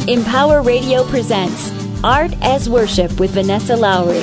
Empower Radio presents Art as Worship with Vanessa Lowry.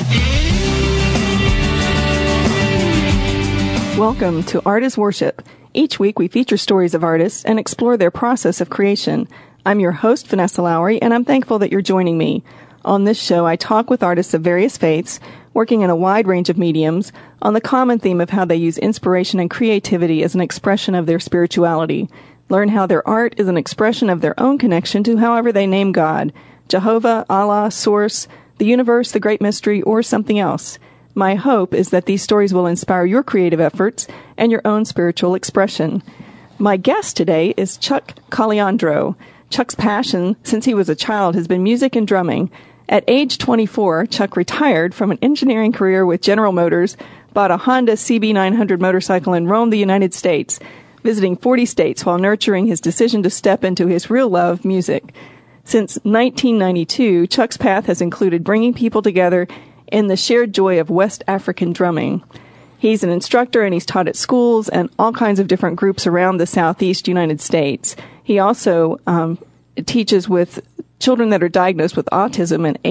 Welcome to Art as Worship. Each week we feature stories of artists and explore their process of creation. I'm your host, Vanessa Lowry, and I'm thankful that you're joining me. On this show, I talk with artists of various faiths, working in a wide range of mediums, on the common theme of how they use inspiration and creativity as an expression of their spirituality. Learn how their art is an expression of their own connection to however they name God, Jehovah, Allah, Source, the universe, the great mystery, or something else. My hope is that these stories will inspire your creative efforts and your own spiritual expression. My guest today is Chuck Caliandro. Chuck's passion since he was a child has been music and drumming. At age 24, Chuck retired from an engineering career with General Motors, bought a Honda CB900 motorcycle, and roamed the United States, visiting 40 states while nurturing his decision to step into his real love, music. Since 1992, Chuck's path has included bringing people together in the shared joy of West African drumming. He's an instructor and he's taught at schools and all kinds of different groups around the Southeast United States. He also teaches with children that are diagnosed with autism and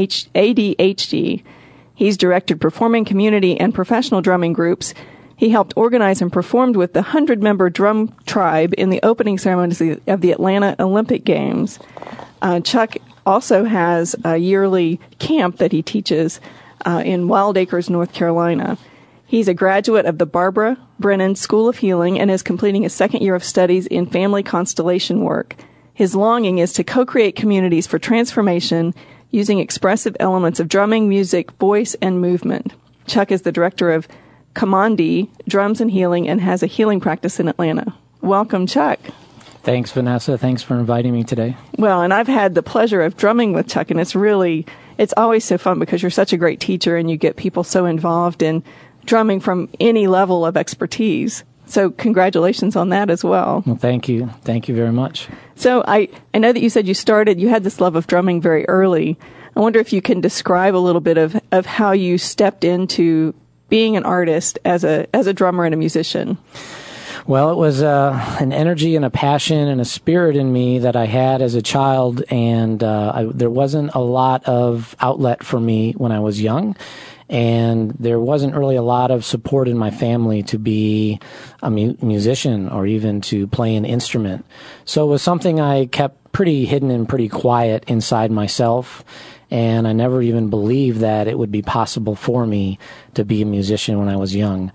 ADHD. He's directed performing community and professional drumming groups. He helped organize and performed with the 100-member drum tribe in the opening ceremonies of the Atlanta Olympic Games. Chuck also has a yearly camp that he teaches in Wild Acres, North Carolina. He's a graduate of the Barbara Brennan School of Healing and is completing his second year of studies in family constellation work. His longing is to co-create communities for transformation using expressive elements of drumming, music, voice, and movement. Chuck is the director of Commandi Drums and Healing and has a healing practice in Atlanta. Welcome, Chuck. Thanks, Vanessa. Thanks for inviting me today. Well, and I've had the pleasure of drumming with Chuck, and it's always so fun because you're such a great teacher and you get people so involved in drumming from any level of expertise. So congratulations on that as well. Well, thank you. Thank you very much. So I know that you said you had this love of drumming very early. I wonder if you can describe a little bit of how you stepped into being an artist as a drummer and a musician. Well, it was an energy and a passion and a spirit in me that I had as a child, and there wasn't a lot of outlet for me when I was young, and there wasn't really a lot of support in my family to be a musician or even to play an instrument. So it was something I kept pretty hidden and pretty quiet inside myself. And I never even believed that it would be possible for me to be a musician when I was young.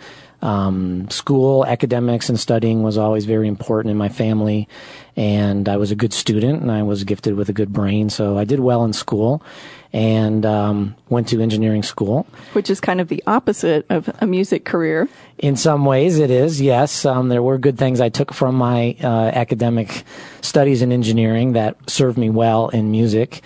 School, academics, and studying was always very important in my family. And I was a good student, and I was gifted with a good brain, so I did well in school and went to engineering school. Which is kind of the opposite of a music career. In some ways it is, yes. There were good things I took from my academic studies in engineering that served me well in music.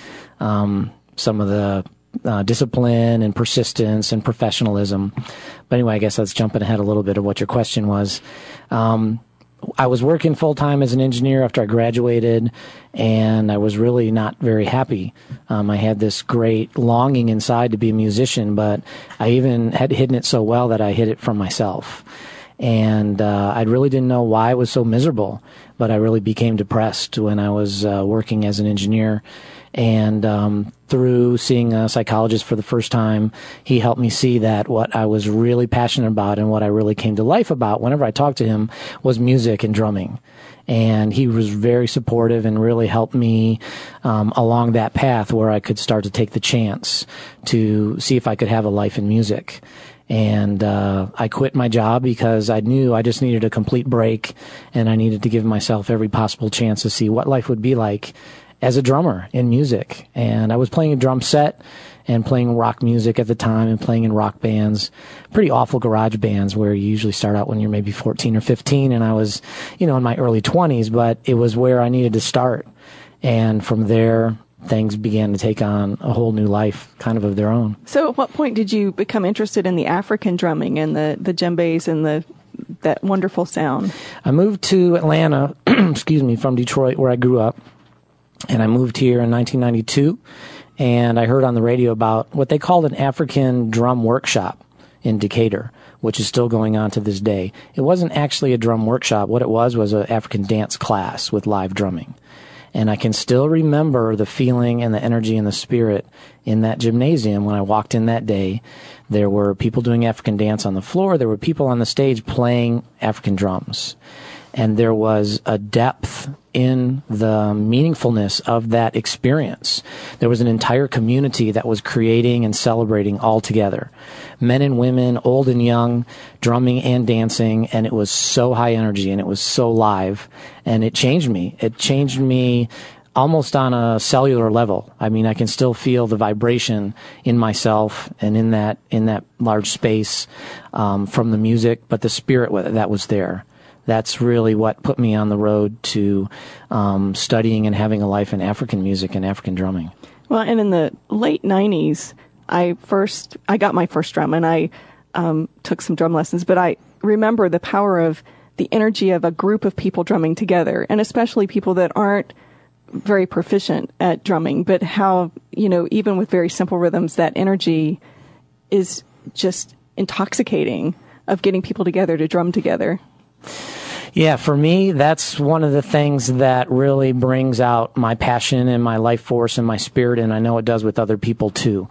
Some of the discipline and persistence and professionalism. But anyway, I guess that's jumping ahead a little bit of what your question was. I was working full-time as an engineer after I graduated, and I was really not very happy. I had this great longing inside to be a musician, but I even had hidden it so well that I hid it from myself. And I really didn't know why I was so miserable, but I really became depressed when I was working as an engineer. And through seeing a psychologist for the first time, he helped me see that what I was really passionate about and what I really came to life about whenever I talked to him was music and drumming. And he was very supportive and really helped me along that path where I could start to take the chance to see if I could have a life in music. And I quit my job because I knew I just needed a complete break, and I needed to give myself every possible chance to see what life would be like as a drummer in music. And I was playing a drum set and playing rock music at the time and playing in rock bands, pretty awful garage bands where you usually start out when you're maybe 14 or 15, and I was, in my early 20s, but it was where I needed to start. And from there, things began to take on a whole new life, kind of their own. So at what point did you become interested in the African drumming and the djembes and that wonderful sound? I moved to Atlanta, from Detroit, where I grew up. And I moved here in 1992, and I heard on the radio about what they called an African drum workshop in Decatur, which is still going on to this day. It wasn't actually a drum workshop. What it was an African dance class with live drumming. And I can still remember the feeling and the energy and the spirit in that gymnasium when I walked in that day. There were people doing African dance on the floor. There were people on the stage playing African drums. And there was a depth in the meaningfulness of that experience. There was an entire community that was creating and celebrating all together. Men and women, old and young, drumming and dancing, and it was so high energy and it was so live. And it changed me. It changed me almost on a cellular level. I mean, I can still feel the vibration in myself and in that large space from the music, but the spirit that was there. That's really what put me on the road to studying and having a life in African music and African drumming. Well, and in the late 90s, I got my first drum, and I took some drum lessons, but I remember the power of the energy of a group of people drumming together, and especially people that aren't very proficient at drumming, but how, even with very simple rhythms, that energy is just intoxicating of getting people together to drum together. Yeah, for me, that's one of the things that really brings out my passion and my life force and my spirit, and I know it does with other people too.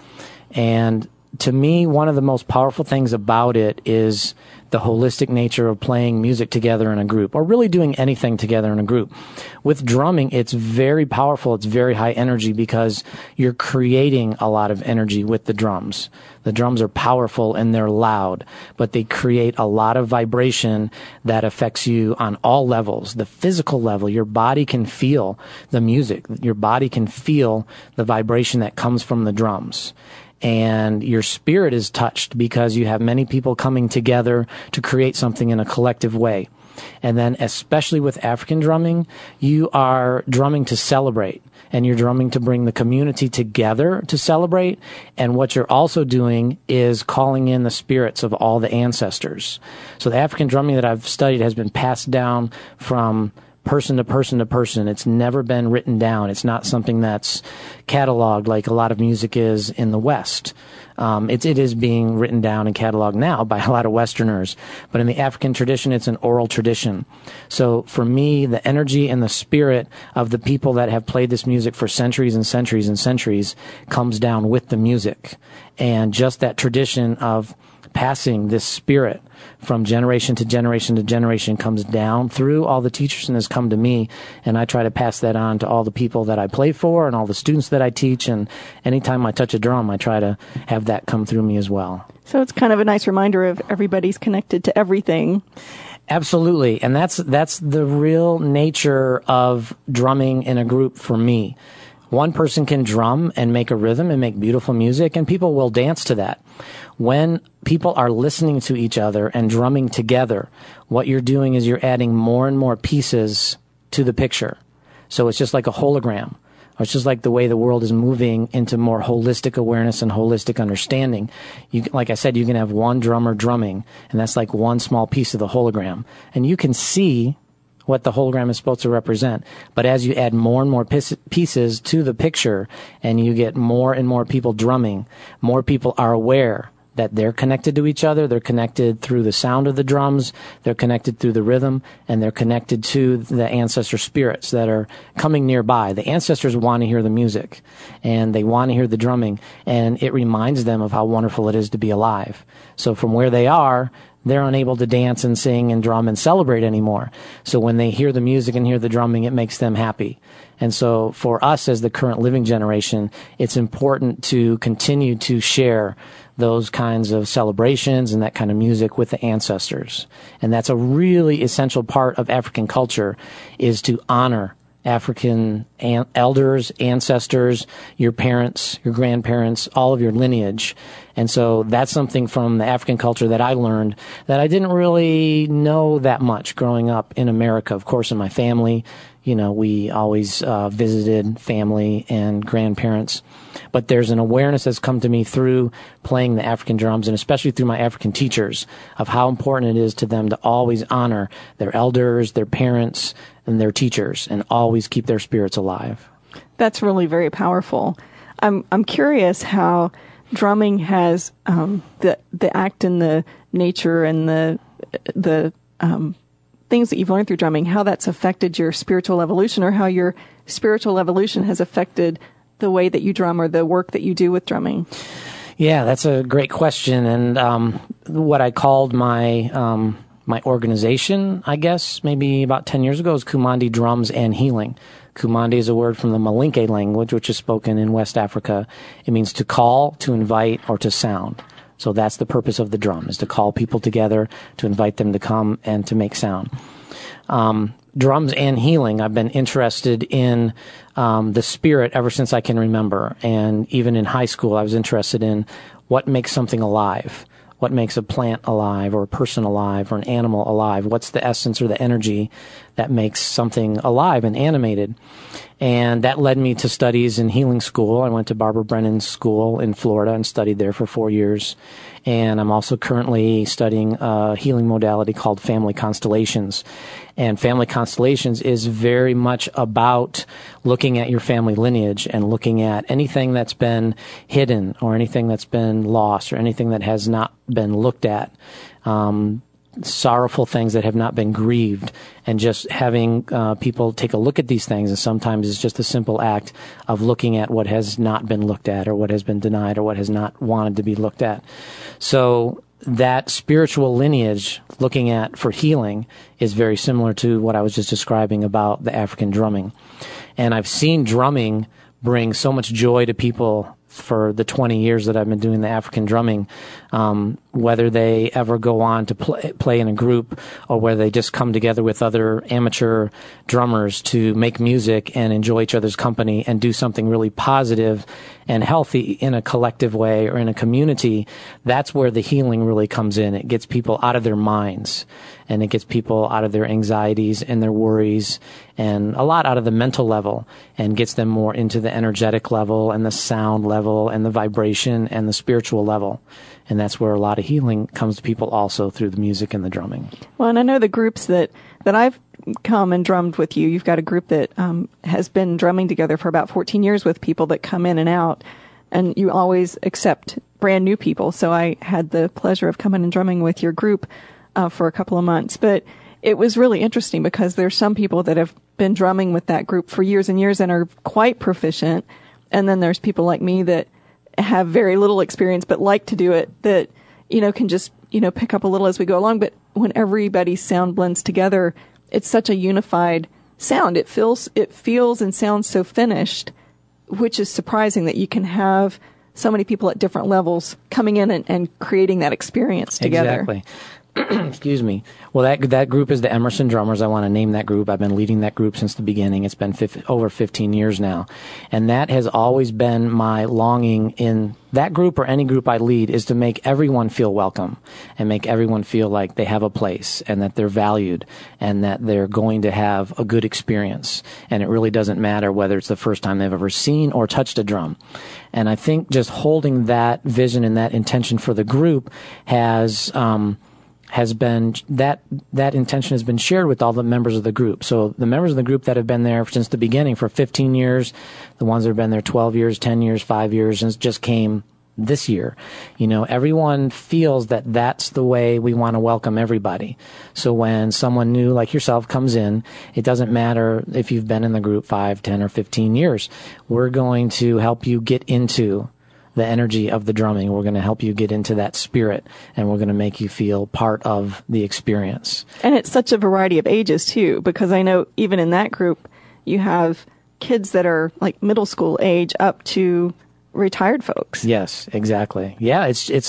And to me, one of the most powerful things about it is the holistic nature of playing music together in a group, or really doing anything together in a group. With drumming, it's very powerful. It's very high energy because you're creating a lot of energy with the drums. The drums are powerful and they're loud, but they create a lot of vibration that affects you on all levels. The physical level, your body can feel the music. Your body can feel the vibration that comes from the drums. And your spirit is touched because you have many people coming together to create something in a collective way. And then especially with African drumming, you are drumming to celebrate, and you're drumming to bring the community together to celebrate. And what you're also doing is calling in the spirits of all the ancestors. So the African drumming that I've studied has been passed down from person to person to person. It's never been written down. It's not something that's cataloged like a lot of music is in the West. It is being written down and cataloged now by a lot of Westerners. But in the African tradition, it's an oral tradition. So for me, the energy and the spirit of the people that have played this music for centuries and centuries and centuries comes down with the music. And just that tradition of passing this spirit from generation to generation to generation comes down through all the teachers and has come to me, and I try to pass that on to all the people that I play for and all the students that I teach, and anytime I touch a drum, I try to have that come through me as well. So it's kind of a nice reminder of everybody's connected to everything. Absolutely, and that's the real nature of drumming in a group for me. One person can drum and make a rhythm and make beautiful music, and people will dance to that. When people are listening to each other and drumming together, what you're doing is you're adding more and more pieces to the picture. So it's just like a hologram. Or it's just like the way the world is moving into more holistic awareness and holistic understanding. Like I said, you can have one drummer drumming, and that's like one small piece of the hologram. And you can see what the hologram is supposed to represent. But as you add more and more pieces to the picture, and you get more and more people drumming, more people are aware that they're connected to each other. They're connected through the sound of the drums. They're connected through the rhythm, and they're connected to the ancestor spirits that are coming nearby. The ancestors want to hear the music, and they want to hear the drumming, and it reminds them of how wonderful it is to be alive. So from where they are, they're unable to dance and sing and drum and celebrate anymore. So when they hear the music and hear the drumming, it makes them happy. And so for us as the current living generation, it's important to continue to share those kinds of celebrations and that kind of music with the ancestors. And that's a really essential part of African culture, is to honor African elders, ancestors, your parents, your grandparents, all of your lineage. And so that's something from the African culture that I learned that I didn't really know that much growing up in America. Of course, in my family, we always visited family and grandparents. But there's an awareness that's come to me through playing the African drums, and especially through my African teachers, of how important it is to them to always honor their elders, their parents, and their teachers, and always keep their spirits alive. That's really very powerful. I'm curious how drumming has the act and the nature and the things that you've learned through drumming, how that's affected your spiritual evolution, or how your spiritual evolution has affected the way that you drum or the work that you do with drumming? Yeah, that's a great question. And what I called my my organization, I guess, maybe about 10 years ago, is Kumandi Drums and Healing. Kumandi is a word from the Malinke language, which is spoken in West Africa. It means to call, to invite, or to sound. So that's the purpose of the drum, is to call people together, to invite them to come and to make sound. Drums and healing, I've been interested in the spirit ever since I can remember. And even in high school, I was interested in what makes something alive. What makes a plant alive, or a person alive, or an animal alive? What's the essence or the energy that makes something alive and animated? And that led me to studies in healing school. I went to Barbara Brennan's school in Florida and studied there for 4 years. And I'm also currently studying a healing modality called Family Constellations. And Family Constellations is very much about looking at your family lineage and looking at anything that's been hidden, or anything that's been lost, or anything that has not been looked at. Sorrowful things that have not been grieved, and just having people take a look at these things. And sometimes it's just a simple act of looking at what has not been looked at, or what has been denied, or what has not wanted to be looked at. So that spiritual lineage, looking at for healing, is very similar to what I was just describing about the African drumming. And I've seen drumming bring so much joy to people for the 20 years that I've been doing the African drumming, whether they ever go on to play in a group, or whether they just come together with other amateur drummers to make music and enjoy each other's company and do something really positive and healthy in a collective way or in a community. That's where the healing really comes in. It gets people out of their minds, and it gets people out of their anxieties and their worries, and a lot out of the mental level, and gets them more into the energetic level and the sound level and the vibration and the spiritual level. And that's where a lot of healing comes to people, also through the music and the drumming. Well, and I know the groups that I've come and drummed with you. You've got a group that has been drumming together for about 14 years with people that come in and out, and you always accept brand new people. So I had the pleasure of coming and drumming with your group for a couple of months. But it was really interesting because there's some people that have been drumming with that group for years and years and are quite proficient. And then there's people like me that have very little experience but like to do it, that, can just, pick up a little as we go along. But when everybody's sound blends together, it's such a unified sound. It feels and sounds so finished, which is surprising that you can have so many people at different levels coming in and creating that experience together. Exactly. Excuse me. Well, that group is the Emerson Drummers. I want to name that group. I've been leading that group since the beginning. It's been over 15 years now. And that has always been my longing in that group, or any group I lead, is to make everyone feel welcome and make everyone feel like they have a place and that they're valued and that they're going to have a good experience. And it really doesn't matter whether it's the first time they've ever seen or touched a drum. And I think just holding that vision and that intention for the group has been, that intention has been shared with all the members of the group. So the members of the group that have been there since the beginning for 15 years, the ones that have been there 12 years, 10 years, 5 years, and just came this year. Everyone feels that that's the way we want to welcome everybody. So when someone new like yourself comes in, it doesn't matter if you've been in the group 5, 10, or 15 years. We're going to help you get into the energy of the drumming. We're going to help you get into that spirit, and we're going to make you feel part of the experience. And it's such a variety of ages too, because I know even in that group, you have kids that are like middle school age up to retired folks. Yes, exactly. Yeah,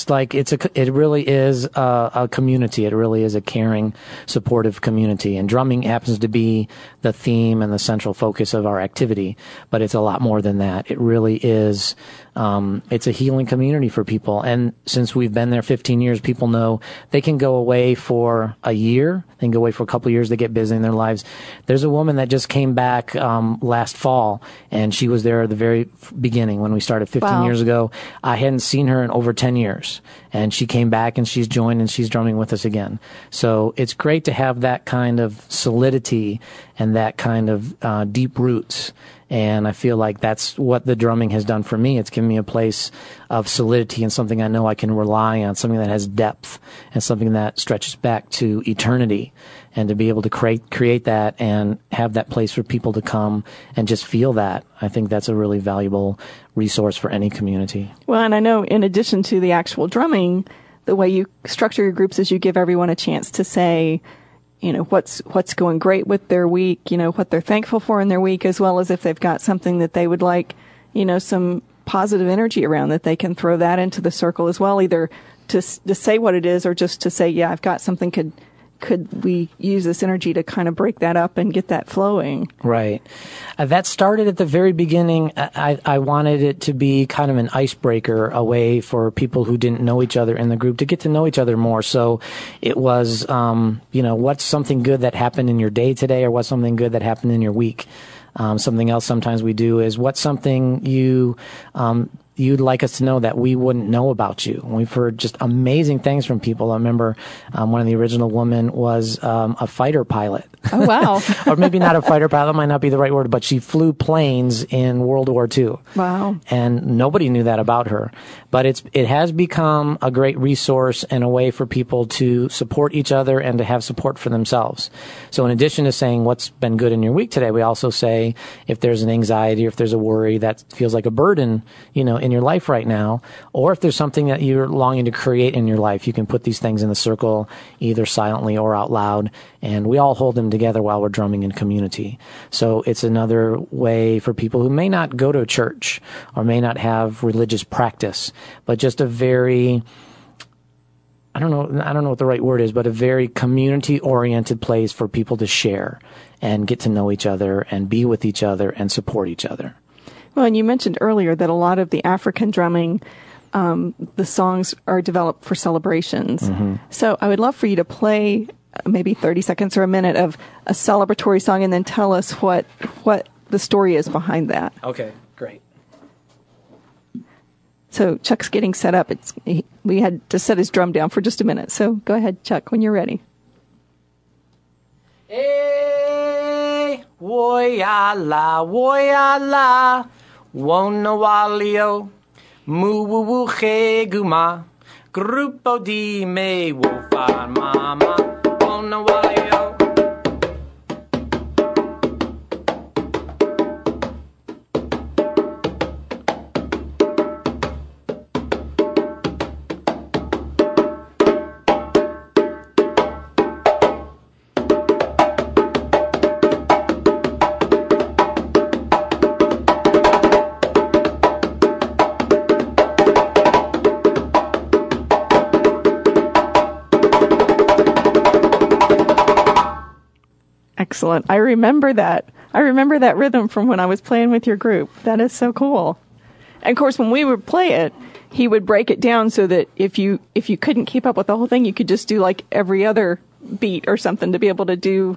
it really is a community. It really is a caring, supportive community. And drumming happens to be the theme and the central focus of our activity, but it's a lot more than that. It really is. It's a healing community for people. And since we've been there 15 years, people know they can go away for a year. They can go away for a couple of years. They get busy in their lives. There's a woman that just came back last fall, and she was there at the very beginning when we started 15 years ago. I hadn't seen her in over 10 years. And she came back, and she's joined, and she's drumming with us again. So it's great to have that kind of solidity and that kind of deep roots. And I feel like that's what the drumming has done for me. It's given me a place of solidity and something I know I can rely on, something that has depth and something that stretches back to eternity. and to be able to create that and have that place for people to come and just feel that. I think that's a really valuable resource for any community. Well, and I know in addition to the actual drumming, the way you structure your groups is you give everyone a chance to say, what's going great with their week, what they're thankful for in their week, as well as if they've got something that they would like, some positive energy around, that they can throw that into the circle as well, either to say what it is or just to say, yeah, I've got something, could we use this energy to kind of break that up and get that flowing? Right. That started at the very beginning. I wanted it to be kind of an icebreaker, a way for people who didn't know each other in the group to get to know each other more. So it was, what's something good that happened in your day today, or what's something good that happened in your week? Something else sometimes we do is, what's something you'd like us to know that we wouldn't know about you? And we've heard just amazing things from people. I remember one of the original women was a fighter pilot. Oh, wow. Or maybe not a fighter pilot, might not be the right word, but she flew planes in World War II. Wow. And nobody knew that about her. But it has become a great resource and a way for people to support each other and to have support for themselves. So in addition to saying what's been good in your week today, we also say if there's an anxiety or if there's a worry that feels like a burden, in your life right now, or if there's something that you're longing to create in your life, you can put these things in the circle either silently or out loud, and we all hold them together while we're drumming in community. So it's another way for people who may not go to a church or may not have religious practice, but just a very, I don't know what the right word is, but a very community-oriented place for people to share and get to know each other and be with each other and support each other. Well, and you mentioned earlier that a lot of the African drumming, the songs are developed for celebrations. Mm-hmm. So I would love for you to play maybe 30 seconds or a minute of a celebratory song and then tell us what the story is behind that. Okay, great. So Chuck's getting set up. We had to set his drum down for just a minute. So go ahead, Chuck, when you're ready. Hey, woyala, woyala, wonawalio, muwuwuche guma, grupo di me wofar mama, wonawalio. Excellent. I remember that rhythm from when I was playing with your group. That is so cool. And of course, when we would play it, he would break it down so that if you couldn't keep up with the whole thing, you could just do like every other beat or something to be able to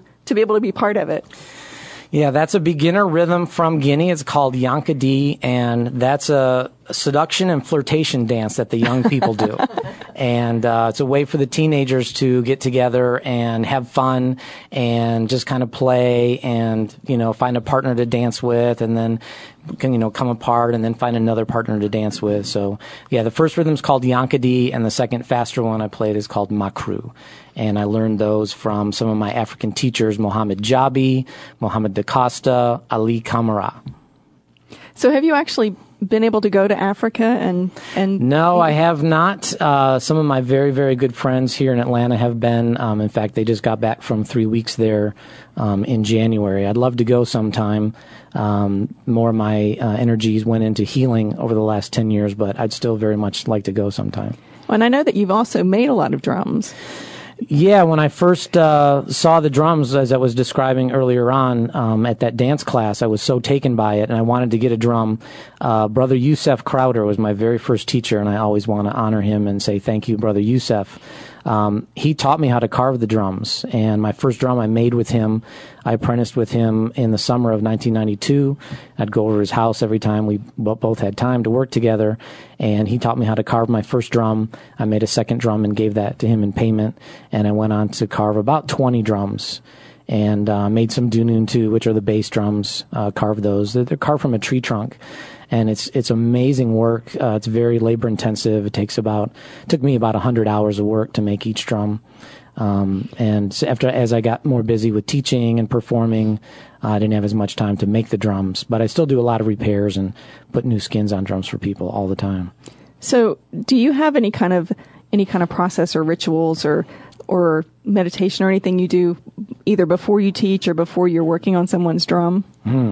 be part of it. Yeah, that's a beginner rhythm from Guinea. It's called Yankadi, and that's a seduction and flirtation dance that the young people do. And it's a way for the teenagers to get together and have fun and just kind of play and, find a partner to dance with and then, come apart and then find another partner to dance with. So, yeah, the first rhythm's called Yankadi, and the second faster one I played is called Makru. And I learned those from some of my African teachers, Mohamed Jabi, Mohamed Da Costa, Ali Kamara. So have you actually been able to go to Africa and No, I have not. Some of my very, very good friends here in Atlanta have been. In fact, they just got back from 3 weeks there in January. I'd love to go sometime. More of my energies went into healing over the last 10 years, but I'd still very much like to go sometime. Well, and I know that you've also made a lot of drums. Yeah, when I first saw the drums, as I was describing earlier on at that dance class, I was so taken by it, and I wanted to get a drum. Brother Yusef Crowder was my very first teacher, and I always want to honor him and say thank you, Brother Yusef. He taught me how to carve the drums, and my first drum I made with him. I apprenticed with him in the summer of 1992. I'd go over his house every time we both had time to work together, and he taught me how to carve my first drum. I made a second drum and gave that to him in payment, and I went on to carve about 20 drums. And made some Dunun too, which are the bass drums, carved those. They're carved from a tree trunk. And it's amazing work. It's very labor intensive. It took me about 100 hours of work to make each drum. And as I got more busy with teaching and performing, I didn't have as much time to make the drums, but I still do a lot of repairs and put new skins on drums for people all the time. So, do you have any kind of process or rituals or meditation or anything you do either before you teach or before you're working on someone's drum?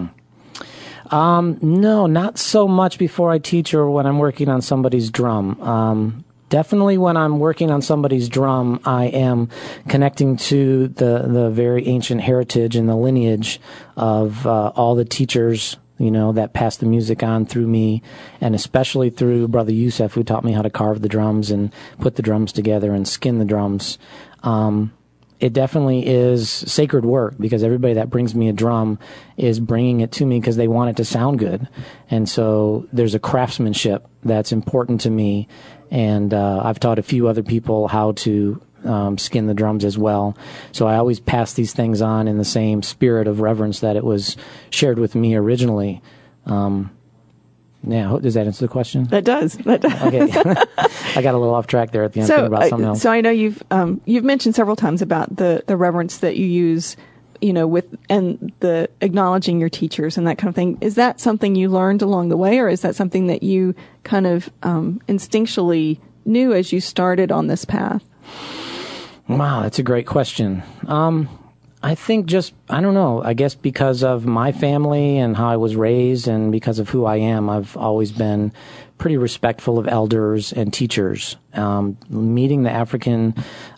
No, not so much before I teach or when I'm working on somebody's drum. Definitely when I'm working on somebody's drum, I am connecting to the very ancient heritage and the lineage of all the teachers, that passed the music on through me, and especially through Brother Yusef, who taught me how to carve the drums and put the drums together and skin the drums. It definitely is sacred work because everybody that brings me a drum is bringing it to me because they want it to sound good. And so there's a craftsmanship that's important to me. And I've taught a few other people how to skin the drums as well. So I always pass these things on in the same spirit of reverence that it was shared with me originally. Yeah, does that answer the question? That does. Okay. I got a little off track there at the end thinking about something else. So I know you've mentioned several times about the reverence that you use, and the acknowledging your teachers and that kind of thing. Is that something you learned along the way, or is that something that you kind of instinctually knew as you started on this path? Wow, that's a great question. I think I don't know, I guess because of my family and how I was raised and because of who I am, I've always been pretty respectful of elders and teachers. Meeting the African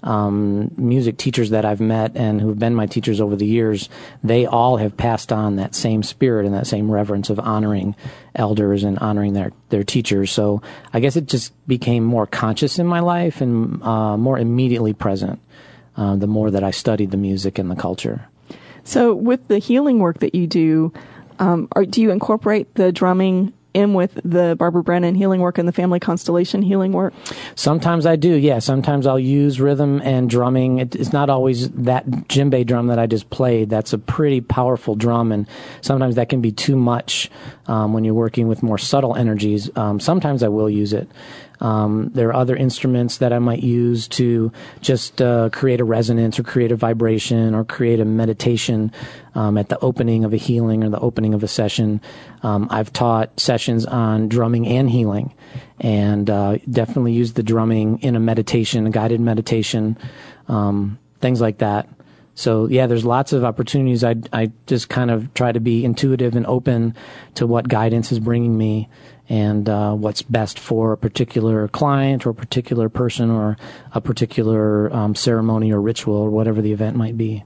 music teachers that I've met and who've been my teachers over the years, they all have passed on that same spirit and that same reverence of honoring elders and honoring their teachers. So I guess it just became more conscious in my life and more immediately present. The more that I studied the music and the culture. So with the healing work that you do, do you incorporate the drumming in with the Barbara Brennan healing work and the Family Constellation healing work? Sometimes I do, yeah. Sometimes I'll use rhythm and drumming. It's not always that djembe drum that I just played. That's a pretty powerful drum, and sometimes that can be too much when you're working with more subtle energies. Sometimes I will use it. There are other instruments that I might use to just create a resonance or create a vibration or create a meditation at the opening of a healing or the opening of a session. I've taught sessions on drumming and healing, and definitely use the drumming in a meditation, a guided meditation, things like that. So, yeah, there's lots of opportunities. I just kind of try to be intuitive and open to what guidance is bringing me and what's best for a particular client or a particular person or a particular ceremony or ritual or whatever the event might be.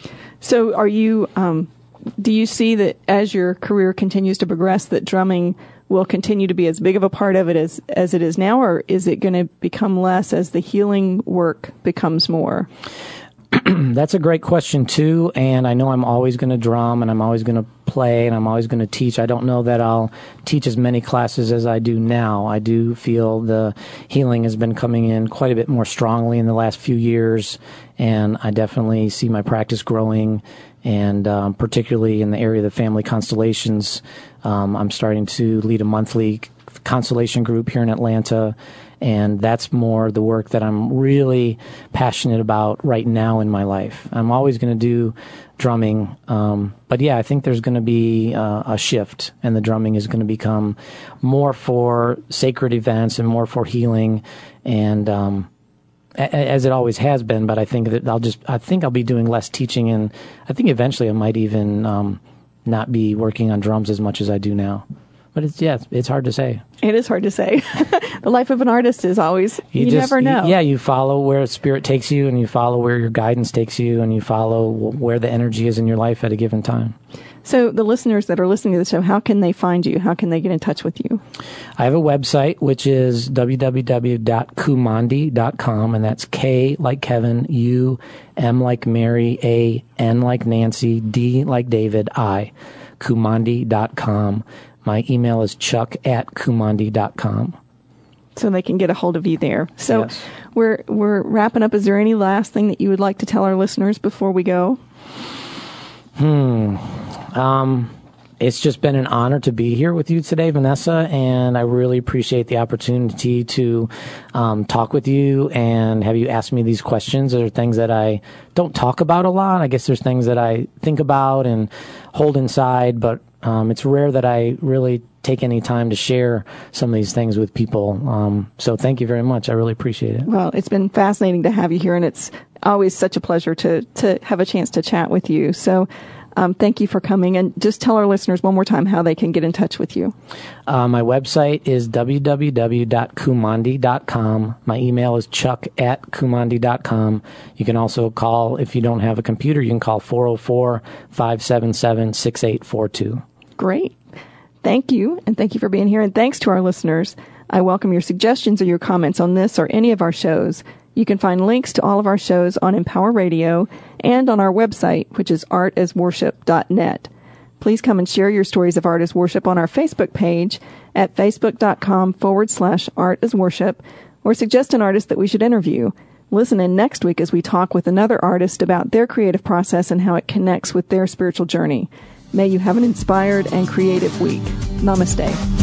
So are you, do you see that as your career continues to progress that drumming will continue to be as big of a part of it as it is now, or is it going to become less as the healing work becomes more? That's a great question, too, and I know I'm always going to drum, and I'm always going to play, and I'm always going to teach. I don't know that I'll teach as many classes as I do now. I do feel the healing has been coming in quite a bit more strongly in the last few years, and I definitely see my practice growing, and particularly in the area of the family constellations. I'm starting to lead a monthly constellation group here in Atlanta, and that's more the work that I'm really passionate about right now in my life. I'm always going to do drumming, but yeah, I think there's going to be a shift, and the drumming is going to become more for sacred events and more for healing, and as it always has been. But I think that I'll be doing less teaching, and I think eventually I might even not be working on drums as much as I do now. But it's hard to say. It is hard to say. The life of an artist is always, you never know. You follow where spirit takes you, and you follow where your guidance takes you, and you follow where the energy is in your life at a given time. So the listeners that are listening to the show, how can they find you? How can they get in touch with you? I have a website, which is www.kumandi.com, and that's K like Kevin, U, M like Mary, A, N like Nancy, D like David, I, kumandi.com. My email is chuck@kumandi.com. So they can get a hold of you there. So yes. We're wrapping up. Is there any last thing that you would like to tell our listeners before we go? It's just been an honor to be here with you today, Vanessa, and I really appreciate the opportunity to talk with you and have you ask me these questions. There are things that I don't talk about a lot. I guess there's things that I think about and hold inside, but it's rare that I really take any time to share some of these things with people. So thank you very much. I really appreciate it. Well, it's been fascinating to have you here, and it's always such a pleasure to have a chance to chat with you. So thank you for coming. And just tell our listeners one more time how they can get in touch with you. My website is www.kumandi.com. My email is chuck@kumandi.com. You can also call, if you don't have a computer, you can call 404-577-6842. Great. Thank you, and thank you for being here, and thanks to our listeners. I welcome your suggestions or your comments on this or any of our shows. You can find links to all of our shows on Empower Radio and on our website, which is artasworship.net. Please come and share your stories of art as worship on our Facebook page at facebook.com/artasworship, or suggest an artist that we should interview. Listen in next week as we talk with another artist about their creative process and how it connects with their spiritual journey. May you have an inspired and creative week. Namaste.